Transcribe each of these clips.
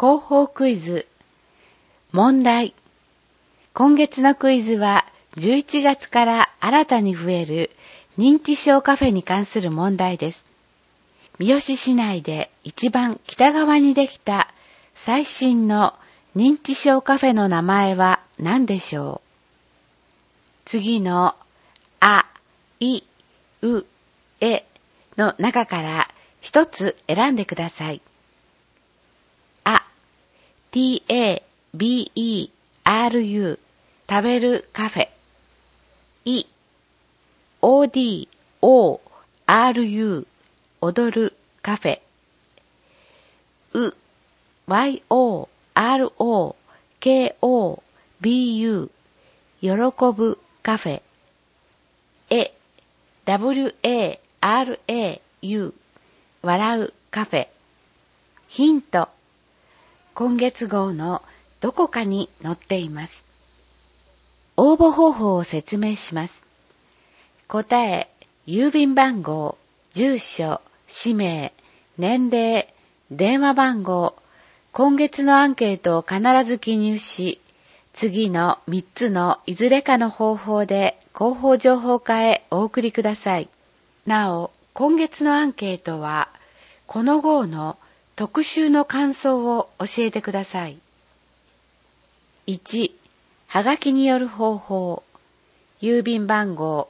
広報クイズ。問題。今月のクイズは11月から新たに増える認知症カフェに関する問題です。三好市内で一番北側にできた最新の認知症カフェの名前は何でしょう？次のあ、い、う、えの中から一つ選んでください。あ、T-A-B-E-R-U 食べるカフェ。い、O-D-O-R-U 踊るカフェ。う、Y-O-R-O-K-O-B-U 喜ぶカフェ。え、W-A-R-A-U 笑うカフェ。ヒント。今月号のどこかに載っています。応募方法を説明します。答え、郵便番号、住所、氏名、年齢、電話番号、今月のアンケートを必ず記入し、次の3つのいずれかの方法で広報情報課へお送りください。なお、今月のアンケートは、この号の特集の感想を教えてください。1、はがきによる方法。郵便番号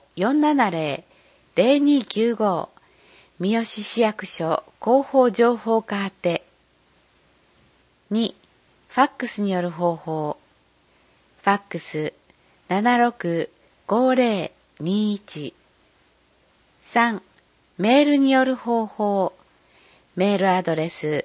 470-0295 三好市役所広報情報課宛て。2、ファックスによる方法。ファックス 765021。3、メールによる方法。メールアドレス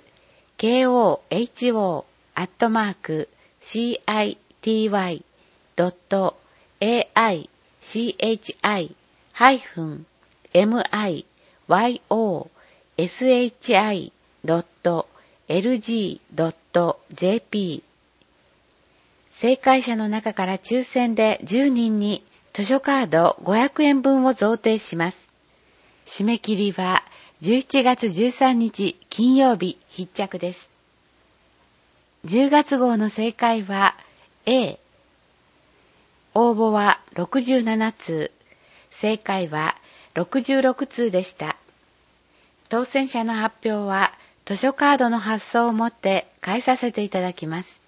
kohi-chi-miyoshi.lg.jp。 正解者の中から抽選で10人に図書カード500円分を贈呈します。締め切りは11月13日金曜日必着です。10月号の正解は A。応募は67通、正解は66通でした。当選者の発表は図書カードの発送をもって返させていただきます。